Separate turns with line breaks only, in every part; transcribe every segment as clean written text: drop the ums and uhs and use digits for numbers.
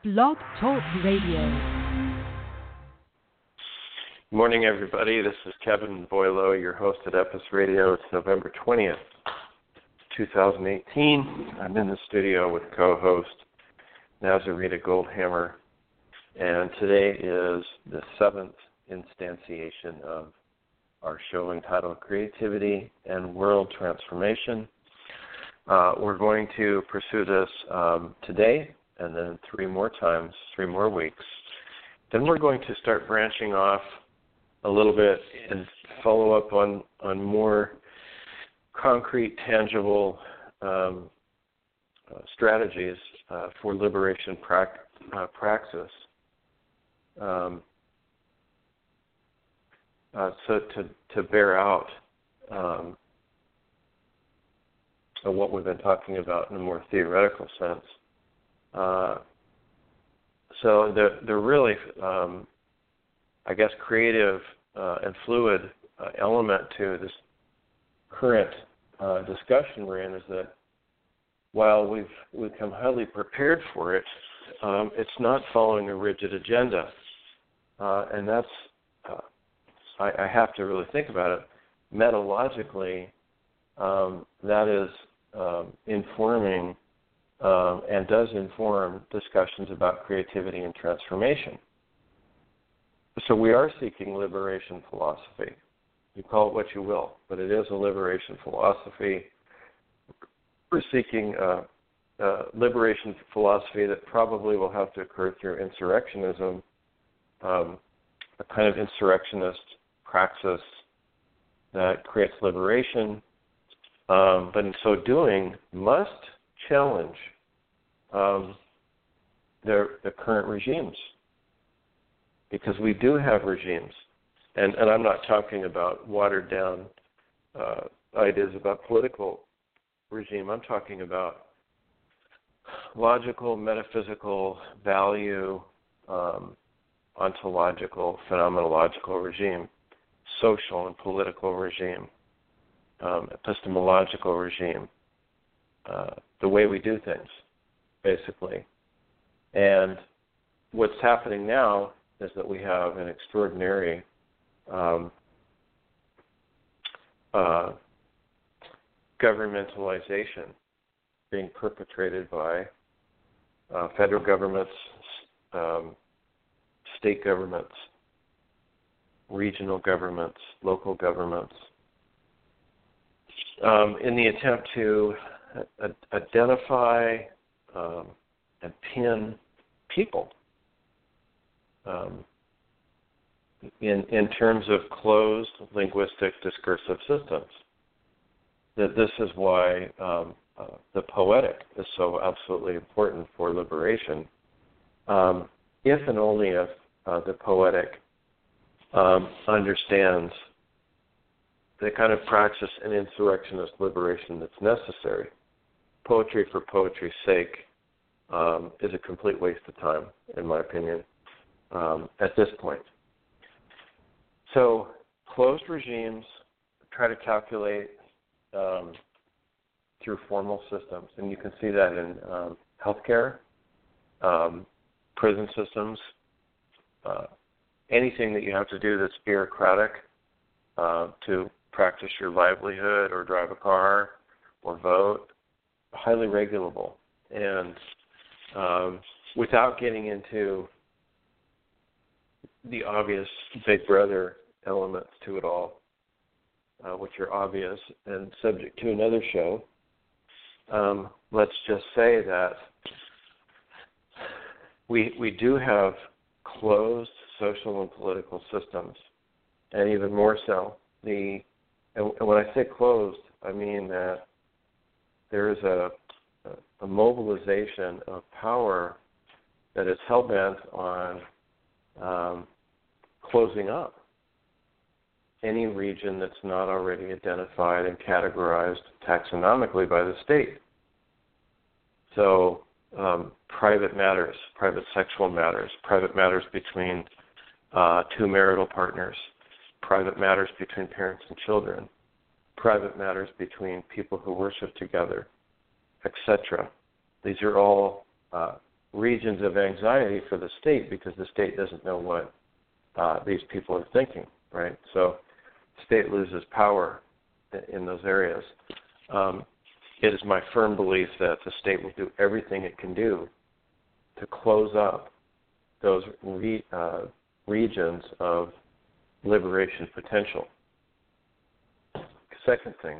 Blog Talk Radio.
Good morning, everybody. This is Kevin Boileau, your host at Epis Radio. It's November 20th, 2018. I'm in the studio with co-host Nazarita Goldhammer, and today is the 7th instantiation of our show entitled Creativity and World Transformation. We're going to pursue this today and then 3 more times, 3 more weeks. Then we're going to start branching off a little bit and follow up on more concrete, tangible strategies for liberation praxis. So to bear out what we've been talking about in a more theoretical sense. So the really, I guess, creative and fluid element to this current discussion we're in is that while we've come highly prepared for it, it's not following a rigid agenda. And that's, I have to really think about it. Metodologically, that is informing and does inform discussions about creativity and transformation. So we are seeking liberation philosophy. You call it what you will, but it is a liberation philosophy. We're seeking liberation philosophy that probably will have to occur through insurrectionism, a kind of insurrectionist praxis that creates liberation, but in so doing must challenge the current regimes, because we do have regimes, and I'm not talking about watered down ideas about political regime. I'm talking about logical, metaphysical, value, ontological, phenomenological regime, social and political regime, epistemological regime, the way we do things, basically. And what's happening now is that we have an extraordinary governmentalization being perpetrated by federal governments, state governments, regional governments, local governments, in the attempt to identify and pin people in terms of closed linguistic discursive systems. That this is why the poetic is so absolutely important for liberation, if and only if the poetic understands the kind of praxis and insurrectionist liberation that's necessary. Poetry for poetry's sake is a complete waste of time, in my opinion, at this point. So closed regimes try to calculate through formal systems, and you can see that in healthcare, prison systems, anything that you have to do that's bureaucratic to practice your livelihood or drive a car or vote, highly regulable. And without getting into the obvious big brother elements to it all, which are obvious and subject to another show, let's just say that we do have closed social and political systems, and even more so, and when I say closed, I mean that there is a mobilization of power that is hell-bent on closing up any region that's not already identified and categorized taxonomically by the state. So private matters, private sexual matters, private matters between 2 marital partners, private matters between parents and children, private matters between people who worship together, etc. These are all regions of anxiety for the state because the state doesn't know what these people are thinking, right? So the state loses power in those areas. It is my firm belief that the state will do everything it can do to close up those regions of liberation potential. Second thing,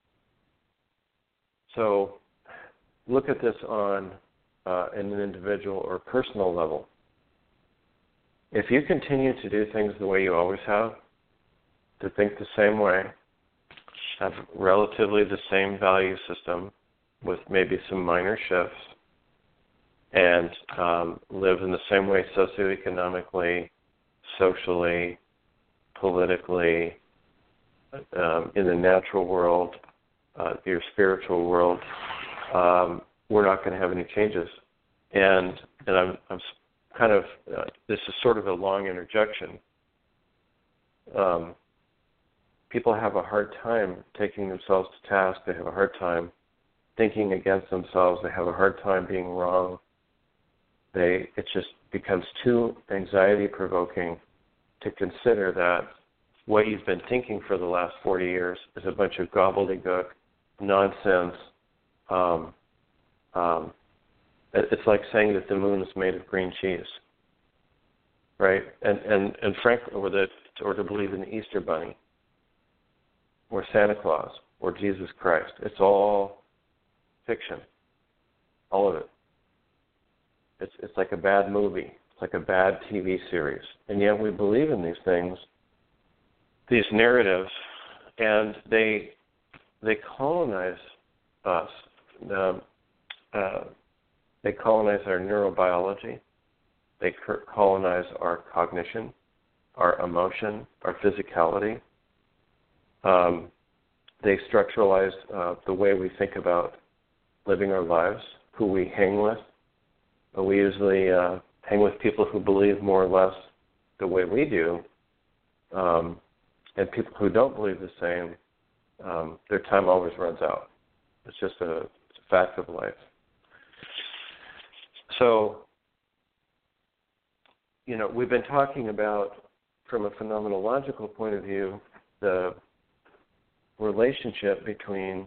so look at this on an individual or personal level. If you continue to do things the way you always have, to think the same way, have relatively the same value system with maybe some minor shifts, and live in the same way socioeconomically, socially, politically, in the natural world, your spiritual world, we're not going to have any changes. And I'm kind of, this is sort of a long interjection. People have a hard time taking themselves to task. They have a hard time thinking against themselves. They have a hard time being wrong. It just becomes too anxiety-provoking to consider that what you've been thinking for the last 40 years is a bunch of gobbledygook, nonsense. It's like saying that the moon is made of green cheese, right? And frankly, or to believe in the Easter Bunny, or Santa Claus, or Jesus Christ. It's all fiction, all of it. It's like a bad movie. It's like a bad TV series. And yet we believe in these things, these narratives, and they colonize us. They colonize our neurobiology. They colonize our cognition, our emotion, our physicality. They structuralize the way we think about living our lives, who we hang with. We usually hang with people who believe more or less the way we do, and people who don't believe the same, their time always runs out. It's just a fact of life. So, we've been talking about, from a phenomenological point of view, the relationship between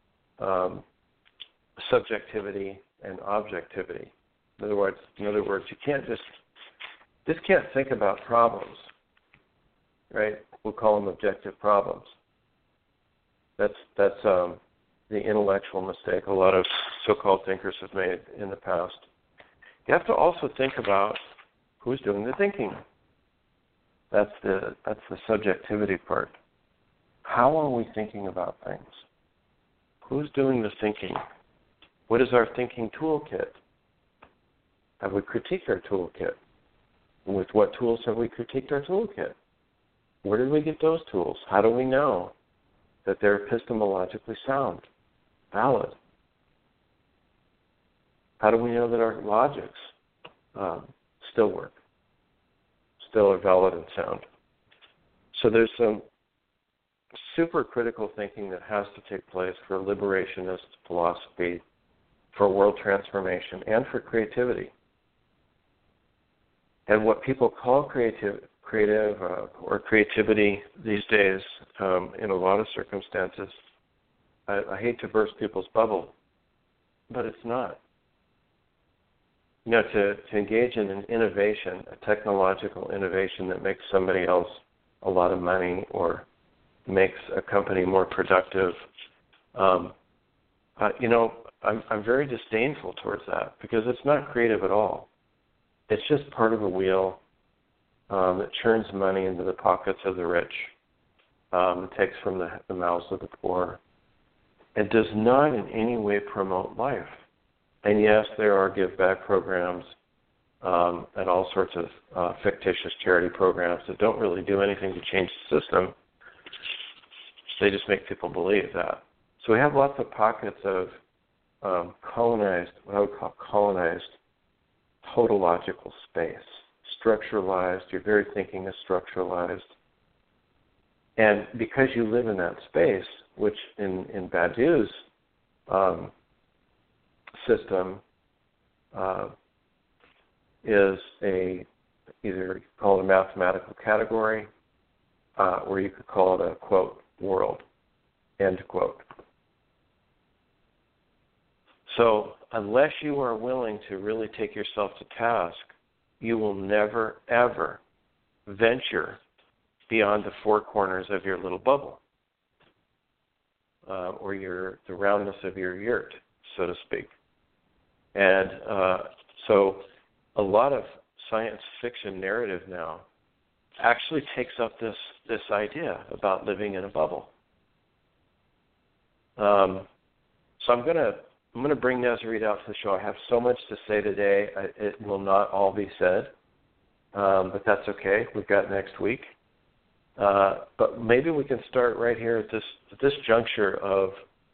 subjectivity and objectivity. In other words, you can't can't think about problems, right? We'll call them objective problems. That's the intellectual mistake a lot of so-called thinkers have made in the past. You have to also think about who's doing the thinking. That's the subjectivity part. How are we thinking about things? Who's doing the thinking? What is our thinking toolkit? Have we critiqued our toolkit? With what tools have we critiqued our toolkit? Where did we get those tools? How do we know that they're epistemologically sound, valid? How do we know that our logics still work, still are valid and sound? So there's some super critical thinking that has to take place for liberationist philosophy, for world transformation, and for creativity. And what people call creative or creativity these days, in a lot of circumstances, I hate to burst people's bubble, but it's not. To engage in an innovation, a technological innovation that makes somebody else a lot of money or makes a company more productive, I'm very disdainful towards that because it's not creative at all. It's just part of a wheel that churns money into the pockets of the rich, takes from the mouths of the poor. It does not in any way promote life. And yes, there are give-back programs and all sorts of fictitious charity programs that don't really do anything to change the system. They just make people believe that. So we have lots of pockets of colonized, what I would call colonized, tautological space, structuralized. Your very thinking is structuralized. And because you live in that space, which in Badiou's system is either call it a mathematical category, or you could call it a, quote, world, end quote. So unless you are willing to really take yourself to task, you will never, ever venture beyond the four corners of your little bubble, or the roundness of your yurt, so to speak. And so a lot of science fiction narrative now actually takes up this idea about living in a bubble. So I'm going to bring Nazareth out to the show. I have so much to say today. It will not all be said, but that's okay. We've got next week. But maybe we can start right here at this juncture of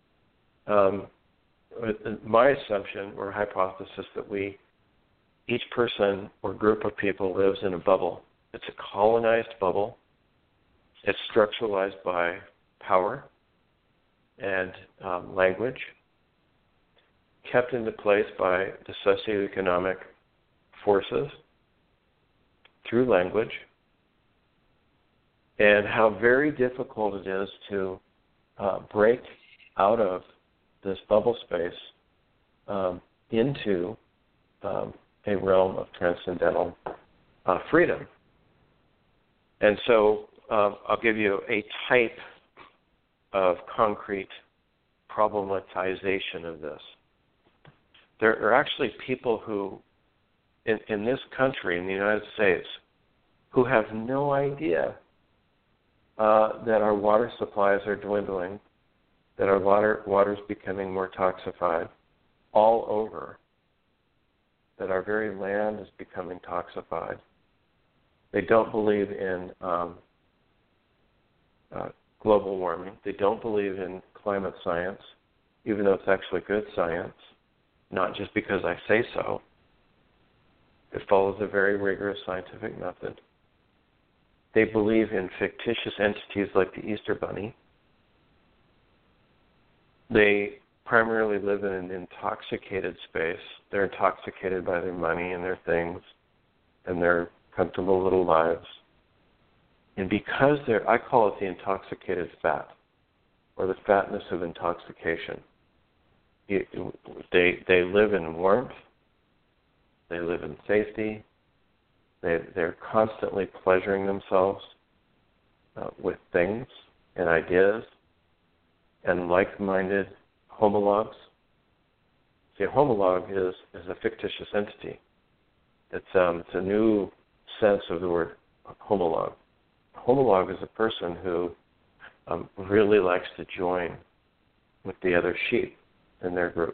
my assumption or hypothesis that each person or group of people lives in a bubble. It's a colonized bubble. It's structuralized by power and language, kept into place by the socioeconomic forces through language, and how very difficult it is to break out of this bubble space into a realm of transcendental freedom. And so I'll give you a type of concrete problematization of this. There are actually people who, in this country, in the United States, who have no idea that our water supplies are dwindling, that our water is becoming more toxified all over, that our very land is becoming toxified. They don't believe in global warming. They don't believe in climate science, even though it's actually good science, not just because I say so. It follows a very rigorous scientific method. They believe in fictitious entities like the Easter Bunny. They primarily live in an intoxicated space. They're intoxicated by their money and their things and their comfortable little lives. And because I call it the intoxicated fat, or the fatness of intoxication. They live in warmth. They live in safety. They're constantly pleasuring themselves with things and ideas and like-minded homologues. See, a homologue is a fictitious entity. It's a new sense of the word homologue. A homologue is a person who really likes to join with the other sheep in their group.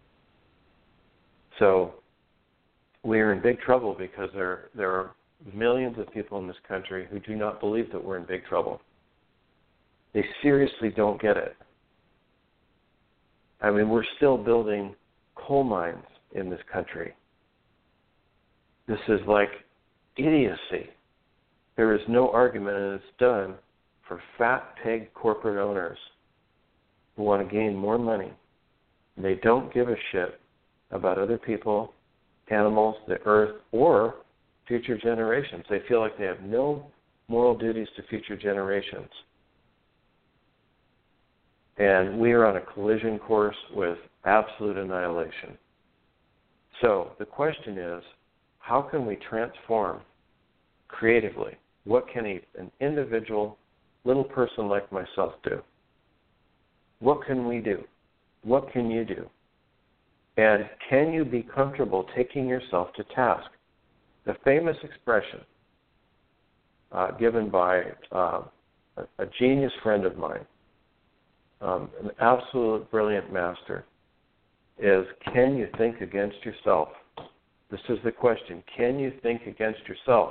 So we are in big trouble because there are millions of people in this country who do not believe that we're in big trouble. They seriously don't get it. I mean, we're still building coal mines in this country. This is like idiocy. There is no argument, and it's done for fat pig corporate owners who want to gain more money. They don't give a shit about other people, animals, the earth, or future generations. They feel like they have no moral duties to future generations. And we are on a collision course with absolute annihilation. So the question is, how can we transform creatively? What can an individual little person like myself do? What can we do? What can you do? And can you be comfortable taking yourself to task? The famous expression given by a genius friend of mine, an absolute brilliant master, is, can you think against yourself? This is the question. Can you think against yourself?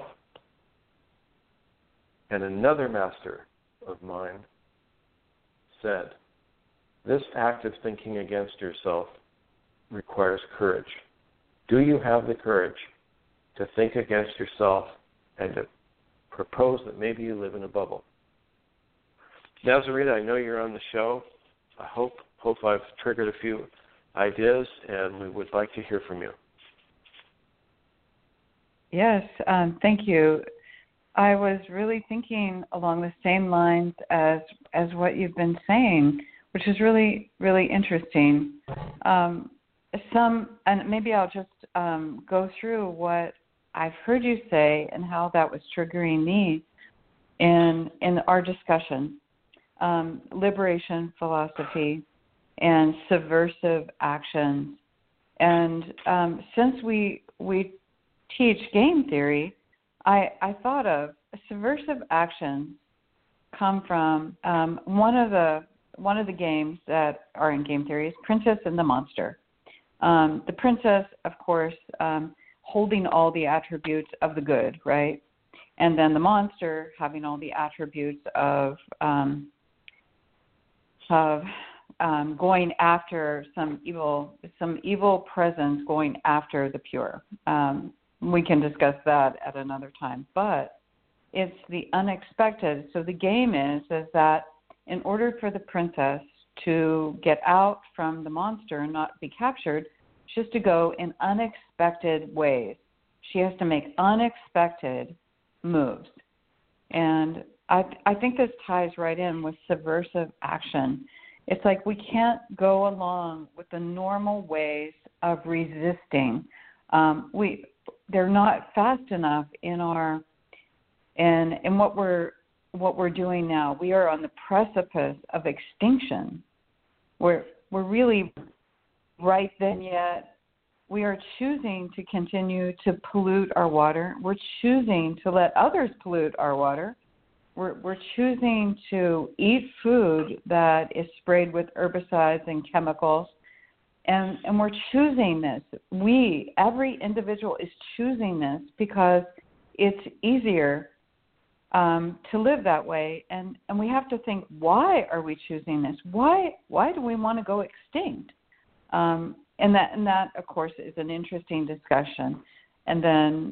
And another master of mine said, this act of thinking against yourself requires courage. Do you have the courage to think against yourself and to propose that maybe you live in a bubble? Nazareth, I know you're on the show. I hope I've triggered a few ideas, and we would like to hear from you.
Yes, thank you. I was really thinking along the same lines as what you've been saying, which is really, really interesting. And maybe I'll just go through what I've heard you say and how that was triggering me in our discussion. Liberation philosophy and subversive actions. And since we teach game theory, I thought of subversive actions come from one of the games that are in game theory is Princess and the Monster. The princess, of course, holding all the attributes of the good, right? And then the monster having all the attributes of going after some evil presence, going after the pure. We can discuss that at another time, but it's the unexpected. So the game is that in order for the princess to get out from the monster and not be captured, she has to go in unexpected ways. She has to make unexpected moves. And I think this ties right in with subversive action. It's like we can't go along with the normal ways of resisting. They're not fast enough in what we're doing now. We are on the precipice of extinction. We're really right then yet. We are choosing to continue to pollute our water. We're choosing to let others pollute our water. We're choosing to eat food that is sprayed with herbicides and chemicals. And we're choosing this. Every individual is choosing this because it's easier to live that way. And we have to think, why are we choosing this? Why do we want to go extinct? And that, of course, is an interesting discussion. And then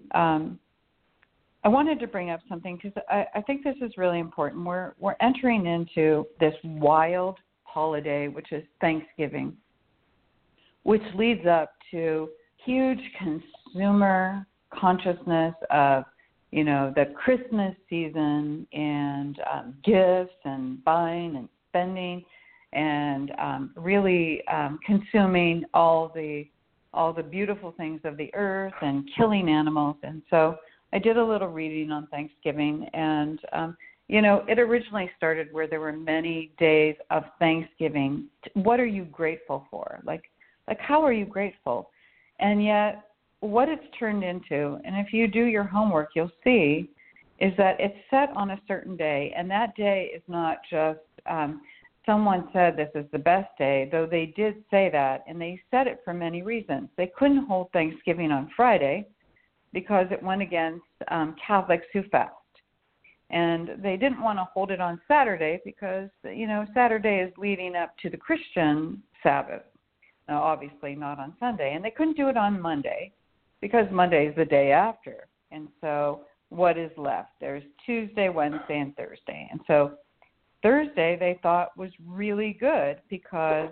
I wanted to bring up something because I think this is really important. We're entering into this wild holiday, which is Thanksgiving, which leads up to huge consumer consciousness of, the Christmas season and gifts and buying and spending and really consuming all the beautiful things of the earth and killing animals. And so I did a little reading on Thanksgiving, and it originally started where there were many days of Thanksgiving. What are you grateful for? Like how are you grateful? And yet what it's turned into, and if you do your homework, you'll see, is that it's set on a certain day, and that day is not just someone said this is the best day, though they did say that, and they said it for many reasons. They couldn't hold Thanksgiving on Friday because it went against Catholics who fast. And they didn't want to hold it on Saturday because, Saturday is leading up to the Christian Sabbath. Now, obviously not on Sunday. And they couldn't do it on Monday because Monday is the day after. And so what is left? There's Tuesday, Wednesday, and Thursday. And so Thursday they thought was really good because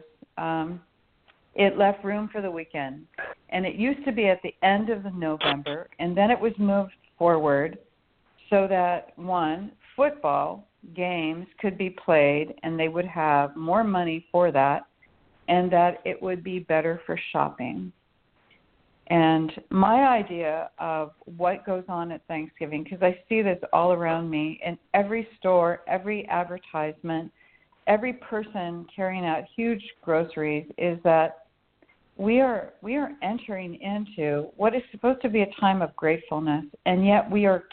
it left room for the weekend. And it used to be at the end of November, and then it was moved forward so that, one, football games could be played and they would have more money for that, and that it would be better for shopping. And my idea of what goes on at Thanksgiving, because I see this all around me in every store, every advertisement, every person carrying out huge groceries, is that we are entering into what is supposed to be a time of gratefulness, and yet we are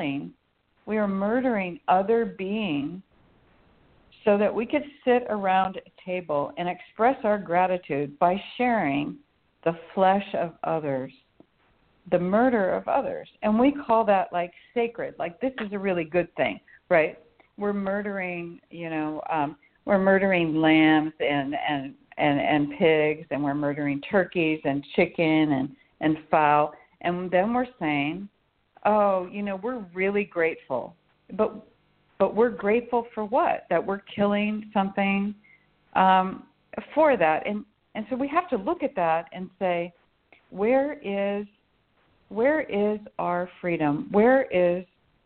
murdering other beings so that we could sit around a table and express our gratitude by sharing the flesh of others, the murder of others. And we call that like sacred, like this is a really good thing, right? We're murdering, we're murdering lambs and pigs, and we're murdering turkeys and chicken and fowl. And then we're saying, we're really grateful. But we're grateful for what? That we're killing something for that. And so we have to look at that and say, where is where is our freedom? Where is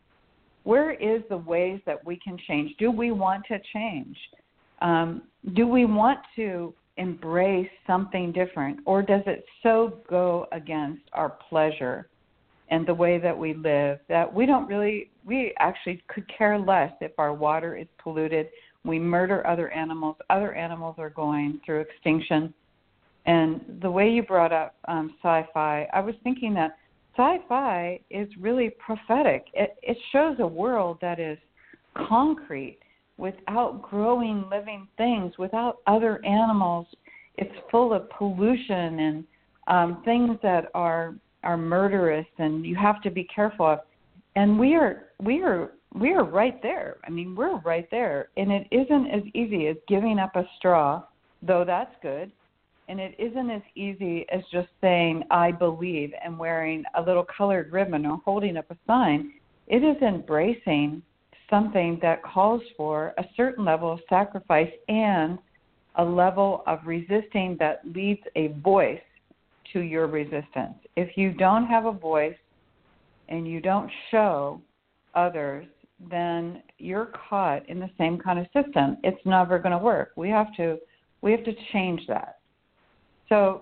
the ways that we can change? Do we want to change? Do we want to embrace something different, or does it so go against our pleasure and the way that we live that we actually could care less if our water is polluted? We murder other animals. Other animals are going through extinction. And the way you brought up sci-fi, I was thinking that sci-fi is really prophetic. It shows a world that is concrete, without growing living things, without other animals. It's full of pollution and things that are murderous, and you have to be careful of. And we are right there. I mean, we're right there. And it isn't as easy as giving up a straw, though that's good. And it isn't as easy as just saying, I believe, and wearing a little colored ribbon or holding up a sign. It is embracing something that calls for a certain level of sacrifice and a level of resisting that leads a voice to your resistance. If you don't have a voice and you don't show others, then you're caught in the same kind of system. It's never going to work. We have to change that. So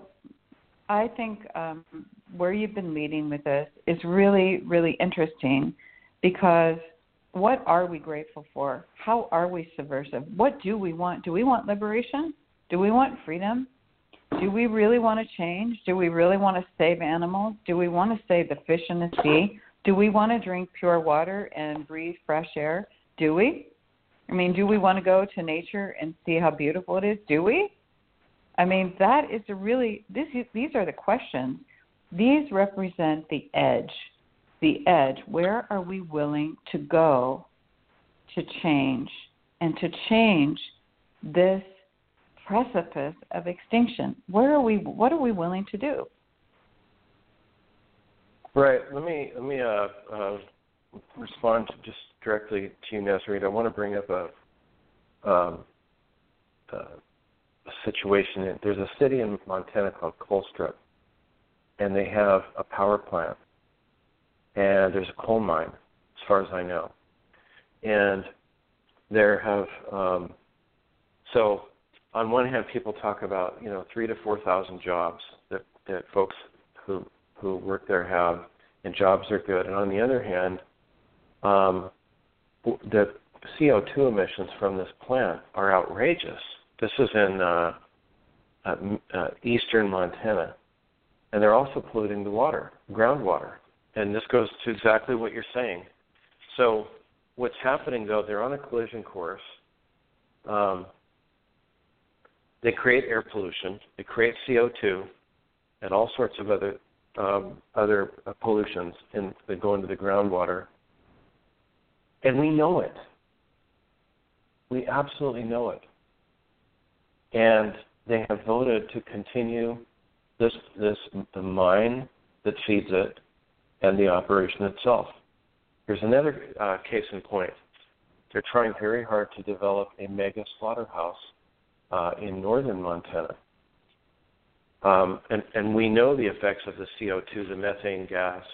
I think where you've been leading with this is really, really interesting, because what are we grateful for? How are we subversive? What do we want? Do we want liberation? Do we want freedom? Do we really want to change? Do we really want to save animals? Do we want to save the fish in the sea? Do we want to drink pure water and breathe fresh air? Do we? I mean, do we want to go to nature and see how beautiful it is? Do we? I mean, that is these are the questions. These represent the edge. The edge. Where are we willing to go to change and to change this precipice of extinction? What are we willing to do?
Right. Let me respond just directly to you, Nesrita. I want to bring up a situation. There's a city in Montana called Colstrip, and they have a power plant, and there's a coal mine, as far as I know. And there have so on one hand, people talk about 3,000 to 4,000 jobs that folks who work there have, and jobs are good. And on the other hand, the CO2 emissions from this plant are outrageous. This is in eastern Montana, and they're also polluting the water, groundwater. And this goes to exactly what you're saying. So what's happening, though, they're on a collision course. They create air pollution. They create CO2 and all sorts of other pollutions that go into the groundwater. And we know it. We absolutely know it. And they have voted to continue the mine that feeds it and the operation itself. Here's another case in point. They're trying very hard to develop a mega slaughterhouse in northern Montana. And we know the effects of the CO2, the methane gas,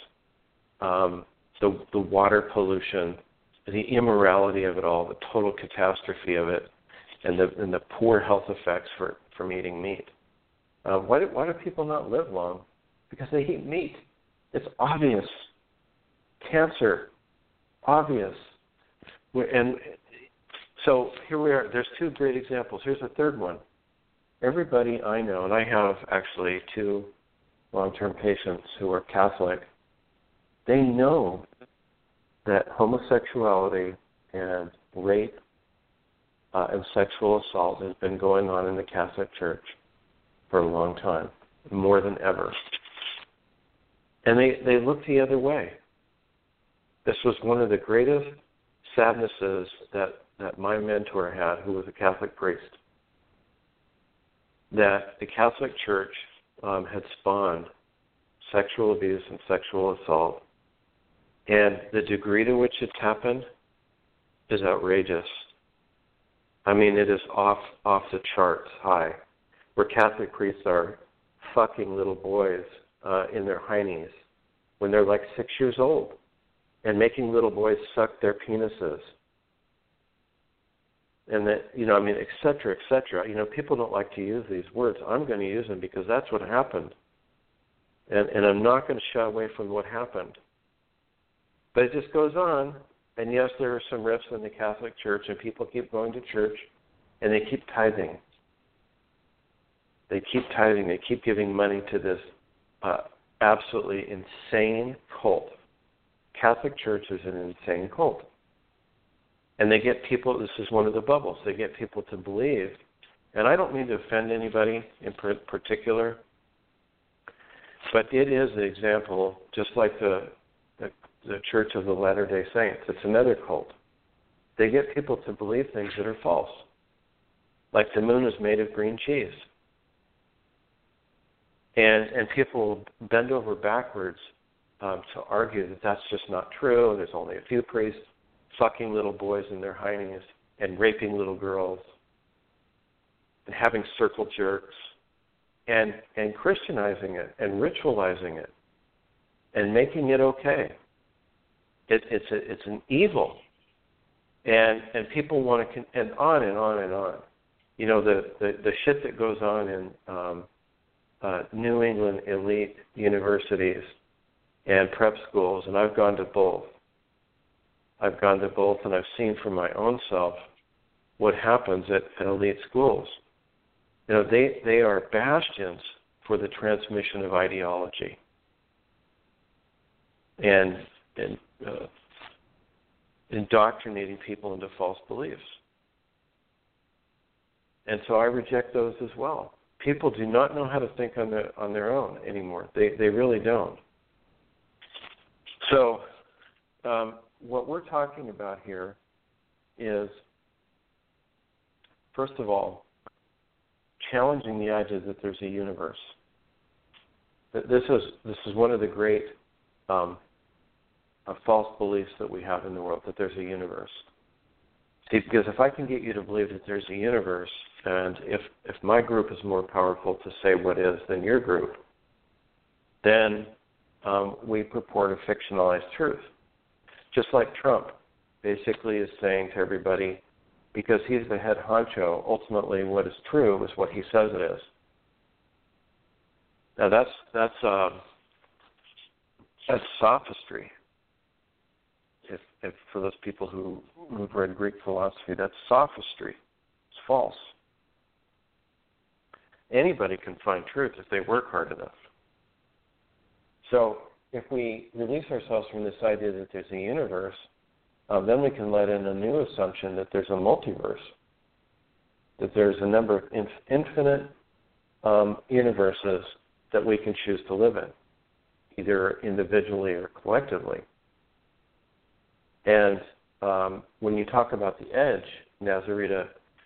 the water pollution, the immorality of it all, the total catastrophe of it, and the poor health effects from eating meat. Why do people not live long? Because they eat meat. It's obvious. Cancer, obvious. And so here we are. There's two great examples. Here's a third one. Everybody I know, and I have actually 2 long-term patients who are Catholic, they know that homosexuality and rape and sexual assault has been going on in the Catholic Church for a long time, more than ever. And they look the other way. This was one of the greatest sadnesses that my mentor had, who was a Catholic priest, that the Catholic Church had spawned sexual abuse and sexual assault, and the degree to which it's happened is outrageous. I mean, it is off the charts high, where Catholic priests are fucking little boys in their heinies when they're like 6 years old and making little boys suck their penises. And that, et cetera, et cetera. People don't like to use these words. I'm going to use them because that's what happened. And I'm not going to shy away from what happened. But it just goes on. And yes, there are some rifts in the Catholic Church, and people keep going to church, and they keep tithing. They keep giving money to this absolutely insane cult. Catholic Church is an insane cult. And they get people, this is one of the bubbles, they get people to believe, and I don't mean to offend anybody in particular, but it is an example, just like the Church of the Latter-day Saints. It's another cult. They get people to believe things that are false, like the moon is made of green cheese. And people will bend over backwards to argue that that's just not true. There's only a few priests fucking little boys in their heinies and raping little girls and having circle jerks and Christianizing it and ritualizing it and making it okay. It's an evil, and people want to and on and on and on. The shit that goes on in New England elite universities and prep schools, and I've gone to both. And I've seen for my own self what happens at elite schools. They are bastions for the transmission of ideology and indoctrinating people into false beliefs. And so I reject those as well. People do not know how to think on their own anymore. They really don't. So what we're talking about here is, first of all, challenging the idea that there's a universe. This is one of the great false beliefs that we have in the world, that there's a universe. See, because if I can get you to believe that there's a universe, and if my group is more powerful to say what is than your group, then we purport a fictionalized truth. Just like Trump basically is saying to everybody, because he's the head honcho, ultimately what is true is what he says it is. Now that's sophistry. If for those people who've read Greek philosophy, that's sophistry. It's false. Anybody can find truth if they work hard enough. So if we release ourselves from this idea that there's a universe, then we can let in a new assumption that there's a multiverse, that there's a number of infinite universes that we can choose to live in, either individually or collectively. And when you talk about the edge, Nazarita,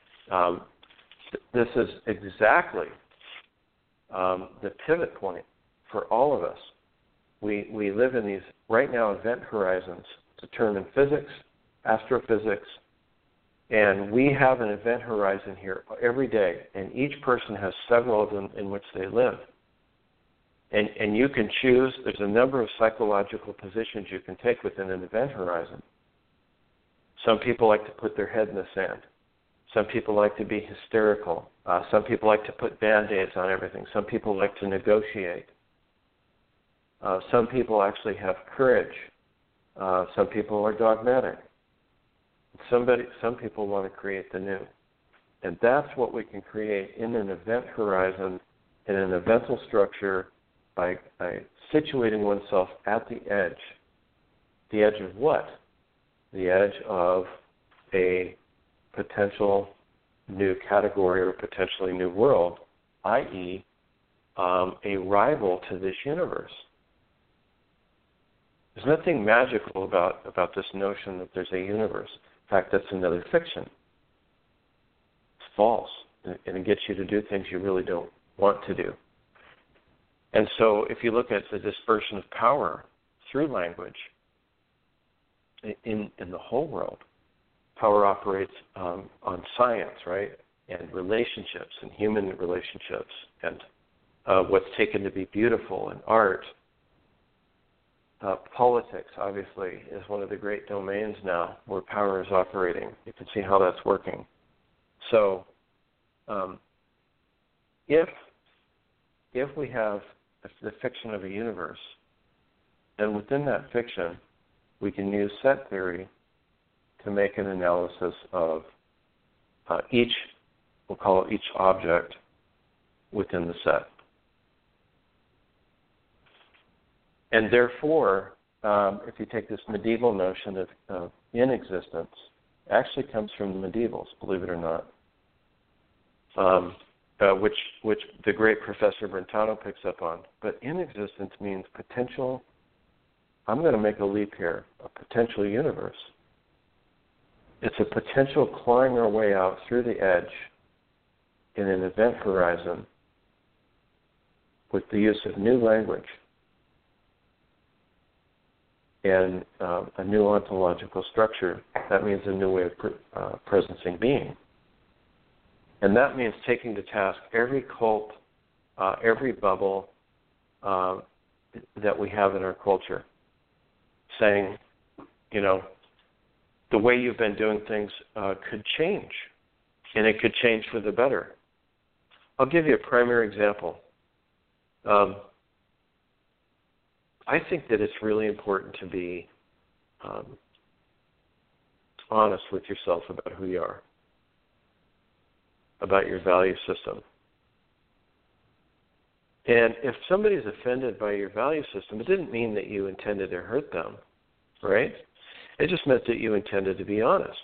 this is exactly the pivot point for all of us. We live in these, right now, event horizons determine physics, astrophysics, and we have an event horizon here every day, and each person has several of them in which they live. And you can choose, there's a number of psychological positions you can take within an event horizon. Some people like to put their head in the sand. Some people like to be hysterical. Some people like to put Band-Aids on everything. Some people like to negotiate. Some people actually have courage. Some people are dogmatic. Some people want to create the new. And that's what we can create in an event horizon, in an evental structure, by situating oneself at the edge. The edge of what? The edge of a potential new category or potentially new world, i.e., a rival to this universe. There's nothing magical about this notion that there's a universe. In fact, that's another fiction. It's false, and it gets you to do things you really don't want to do. And so if you look at the dispersion of power through language in the whole world, power operates on science, right, and relationships and human relationships and what's taken to be beautiful and art. Politics, obviously, is one of the great domains now where power is operating. You can see how that's working. So if we have the fiction of a universe, then within that fiction, we can use set theory to make an analysis of each, we'll call it each object within the set. And therefore, if you take this medieval notion of inexistence, it actually comes from the medievals, believe it or not, which the great Professor Brentano picks up on. But inexistence means potential. I'm going to make a leap here, a potential universe. It's a potential clawing our way out through the edge in an event horizon with the use of new language and a new ontological structure. That means a new way of presencing being. And that means taking to task every cult, every bubble that we have in our culture, saying, the way you've been doing things could change, and it could change for the better. I'll give you a primary example. I think that it's really important to be honest with yourself about who you are, about your value system. And if somebody's offended by your value system, it didn't mean that you intended to hurt them, right? It just meant that you intended to be honest.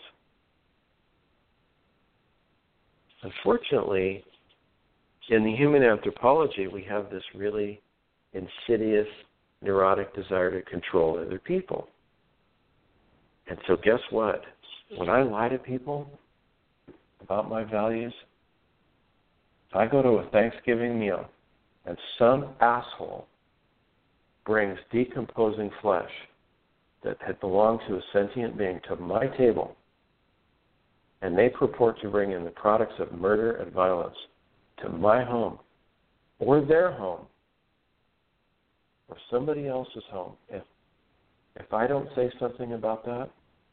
Unfortunately, in the human anthropology, we have this really insidious, neurotic desire to control other people. And so guess what? When I lie to people about my values, if I go to a Thanksgiving meal and some asshole brings decomposing flesh that had belonged to a sentient being to my table, and they purport to bring in the products of murder and violence to my home or their home or somebody else's home, if I don't say something about that,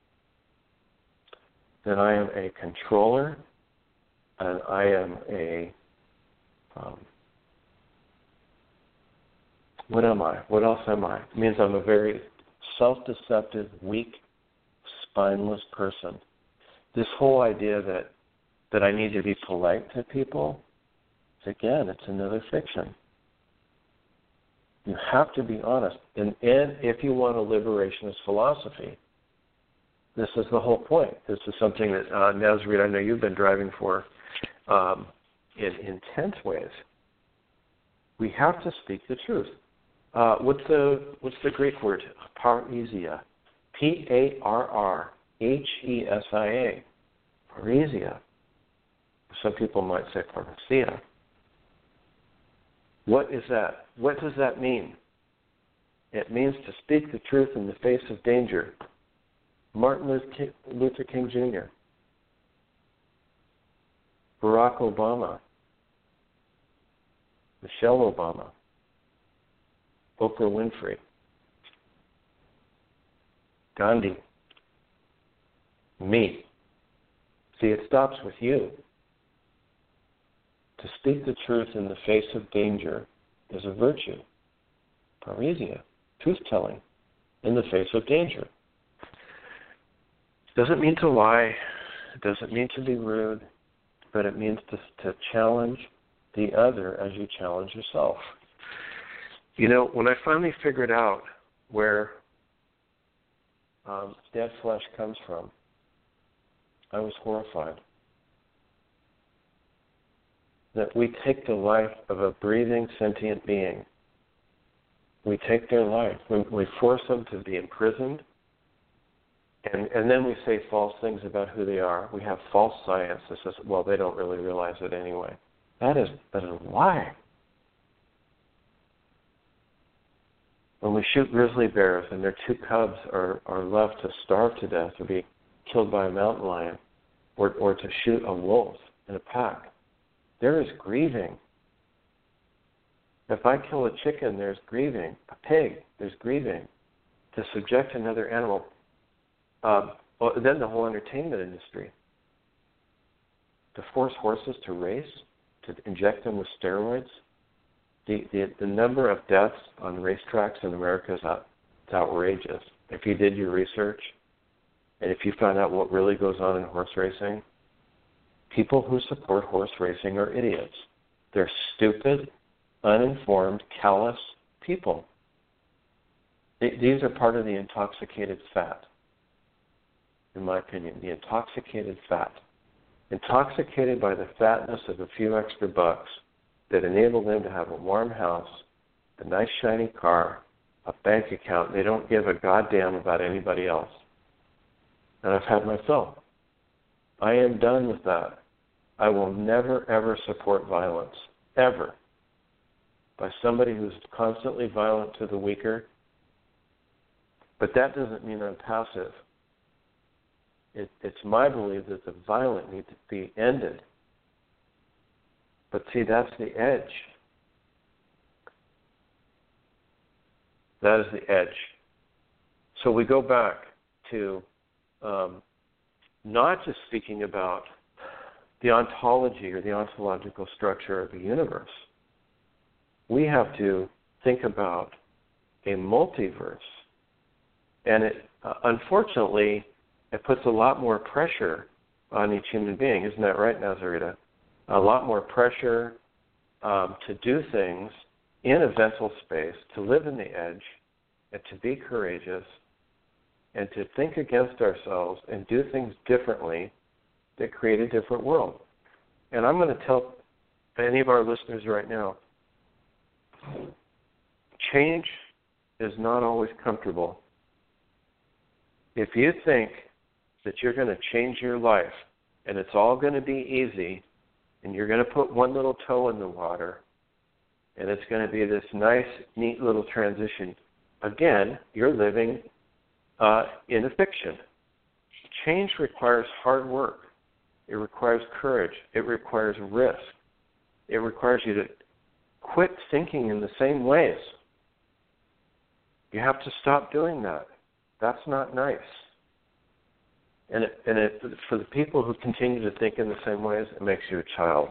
then I am a controller and I am a what am I? What else am I? It means I'm a very self-deceptive, weak, spineless person. This whole idea that I need to be polite to people, again, it's another fiction. You have to be honest. And if you want a liberationist philosophy, this is the whole point. This is something that, Nazarene, I know you've been driving for in intense ways. We have to speak the truth. What's the Greek word? Parrhesia. Parrhesia. Parrhesia. Some people might say parrhesia. What is that? What does that mean? It means to speak the truth in the face of danger. Martin Luther King Jr., Barack Obama, Michelle Obama, Oprah Winfrey, Gandhi, me. See, it stops with you. To speak the truth in the face of danger is a virtue. Parrhesia, truth-telling in the face of danger. Doesn't mean to lie. It doesn't mean to be rude, but it means to challenge the other as you challenge yourself. When I finally figured out where dead flesh comes from, I was horrified. That we take the life of a breathing, sentient being. We take their life. We force them to be imprisoned, and then we say false things about who they are. We have false science that says, well, they don't really realize it anyway. That is a lie. When we shoot grizzly bears and their two cubs are left to starve to death or be killed by a mountain lion, or to shoot a wolf in a pack, there is grieving. If I kill a chicken, there's grieving. A pig, there's grieving. to subject another animal. Then the whole entertainment industry. To force horses to race, to inject them with steroids. The number of deaths on racetracks in America is outrageous. If you did your research, and if you find out what really goes on in horse racing, people who support horse racing are idiots. They're stupid, uninformed, callous people. These are part of the intoxicated fat, in my opinion, the intoxicated fat. Intoxicated by the fatness of a few extra bucks that enable them to have a warm house, a nice shiny car, a bank account. They don't give a goddamn about anybody else. And I've had my fill. I am done with that. I will never, ever support violence, ever, by somebody who's constantly violent to the weaker. But that doesn't mean I'm passive. It's my belief that the violent need to be ended. But see, that's the edge. That is the edge. So we go back to not just speaking about the ontology or the ontological structure of the universe. We have to think about a multiverse. And it, unfortunately, it puts a lot more pressure on each human being. Isn't that right, Nazarita? A lot more pressure to do things in a mental space, to live in the edge, and to be courageous, and to think against ourselves and do things differently that create a different world. And I'm going to tell any of our listeners right now, change is not always comfortable. If you think that you're going to change your life and it's all going to be easy and you're going to put one little toe in the water and it's going to be this nice, neat little transition, again, you're living in a fiction. Change requires hard work. It requires courage. It requires risk. It requires you to quit thinking in the same ways. You have to stop doing that. That's not nice. And for the people who continue to think in the same ways, it makes you a child.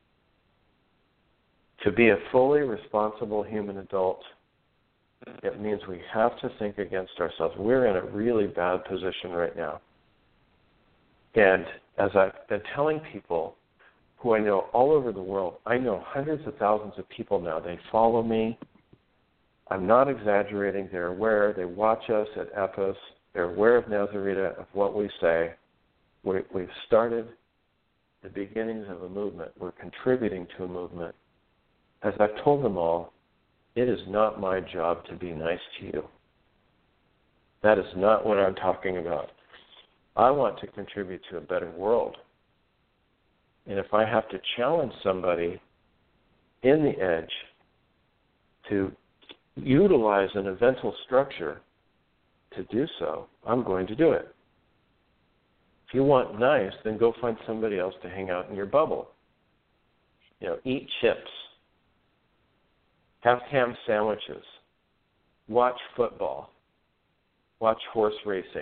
To be a fully responsible human adult, it means we have to think against ourselves. We're in a really bad position right now. And as I've been telling people who I know all over the world, I know hundreds of thousands of people now. They follow me. I'm not exaggerating. They're aware. They watch us at Epos. They're aware of Nazarita, of what we say. We've started the beginnings of a movement. We're contributing to a movement. As I've told them all, it is not my job to be nice to you. That is not what I'm talking about. I want to contribute to a better world. And if I have to challenge somebody in the edge to utilize an eventual structure to do so, I'm going to do it. If you want nice, then go find somebody else to hang out in your bubble. Eat chips. Have ham sandwiches. Watch football. Watch horse racing.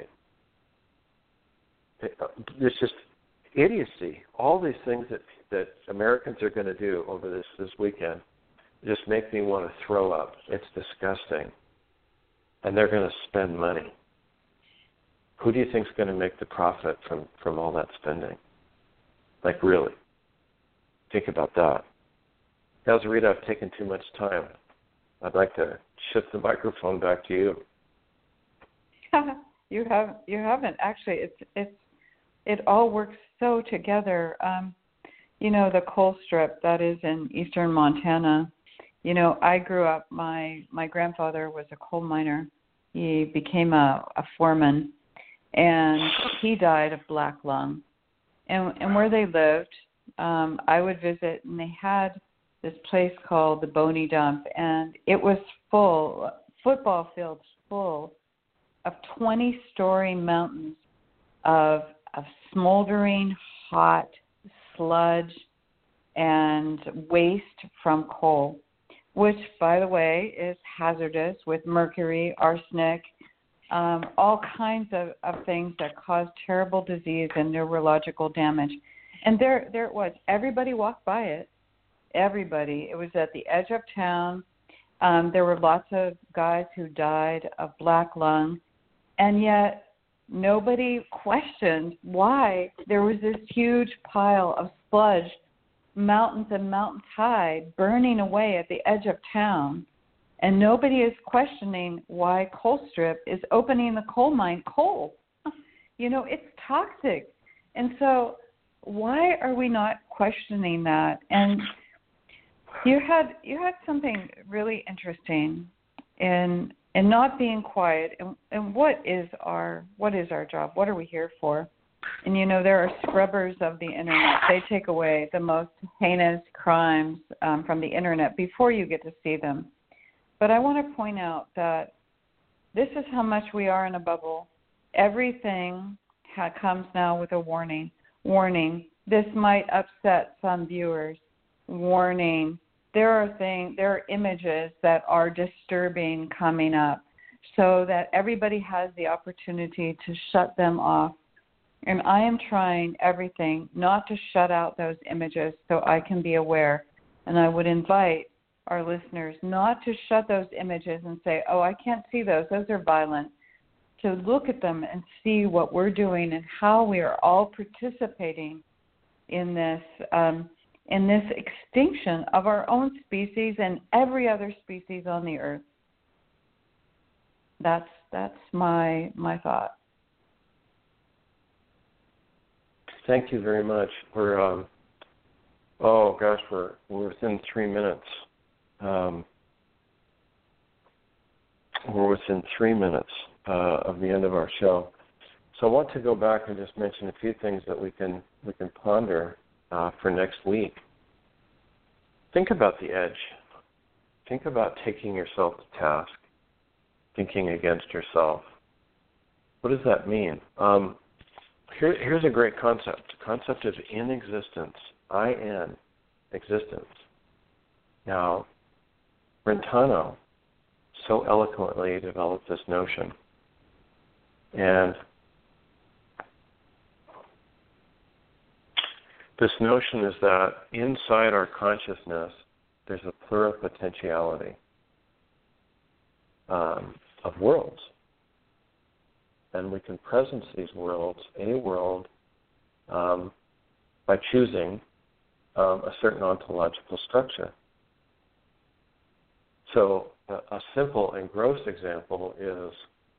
It's just idiocy. All these things that Americans are going to do over this weekend just make me want to throw up. It's disgusting. And they're going to spend money. Who do you think is going to make the profit from all that spending? Like, really? Think about that. Nazarita, I've taken too much time. I'd like to shift the microphone back to you.
You haven't actually. It all works so together. The coal strip that is in eastern Montana. I grew up. My grandfather was a coal miner. He became a foreman, and he died of black lung. And where they lived, I would visit, and they had this place called the Boney Dump, and it was full, football fields full of 20-story mountains of smoldering hot sludge and waste from coal, which, by the way, is hazardous with mercury, arsenic, all kinds of things that cause terrible disease and neurological damage. And there it was. Everybody walked by it. Everybody. It was at the edge of town. There were lots of guys who died of black lung, and yet nobody questioned why there was this huge pile of sludge, mountains and mountains high, burning away at the edge of town. And nobody is questioning why Colstrip is opening the coal mine coal. It's toxic. And so why are we not questioning that? And you had something really interesting in not being quiet. And what is our job? What are we here for? And there are scrubbers of the internet. They take away the most heinous crimes from the internet before you get to see them. But I want to point out that this is how much we are in a bubble. Everything comes now with a warning. Warning, this might upset some viewers. Warning, there are images that are disturbing coming up, so that everybody has the opportunity to shut them off. And I am trying everything not to shut out those images so I can be aware. And I would invite our listeners not to shut those images and say, oh, I can't see those are violent, to look at them and see what we're doing and how we are all participating in this extinction of our own species and every other species on the earth. That's my thought.
Thank you very much. We're within 3 minutes. We're within 3 minutes of the end of our show. So I want to go back and just mention a few things that we can ponder for next week. Think about the edge. Think about taking yourself to task, thinking against yourself. What does that mean? Here's a great concept. The concept of inexistence. I-N, existence. Now, Brentano so eloquently developed this notion. And this notion is that inside our consciousness, there's a pluripotentiality of worlds. And we can presence these worlds, a world, by choosing a certain ontological structure. So a simple and gross example is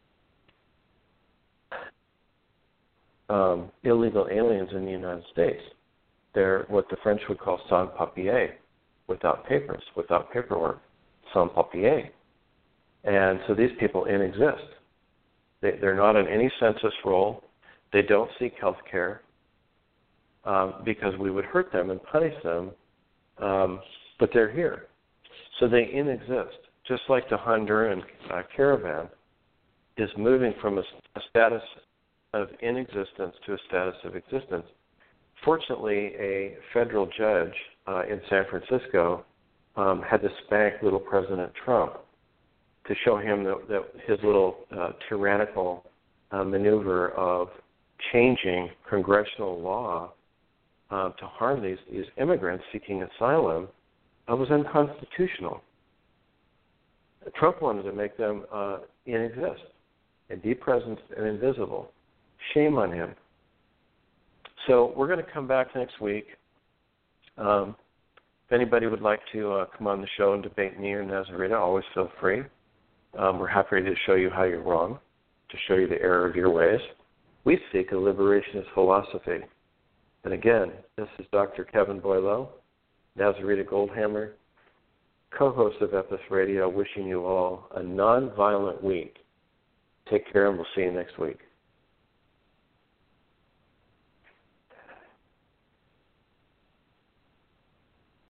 illegal aliens in the United States. They're what the French would call sans-papiers, without papers, without paperwork, sans-papiers. And so these people inexist. They're not in any census roll. They don't seek health care because we would hurt them and punish them, but they're here. So they inexist, just like the Honduran caravan is moving from a status of inexistence to a status of existence. Fortunately, a federal judge in San Francisco had to spank little President Trump to show him that his little tyrannical maneuver of changing congressional law to harm these immigrants seeking asylum was unconstitutional. Trump wanted to make them inexist and depresent and invisible. Shame on him. So we're going to come back next week. If anybody would like to come on the show and debate me or Nazarita, always feel free. We're happy to show you how you're wrong, to show you the error of your ways. We seek a liberationist philosophy. And again, this is Dr. Kevin Boileau, Nazarita Goldhammer, co-host of Epis Radio, wishing you all a non-violent week. Take care, and we'll see you next week.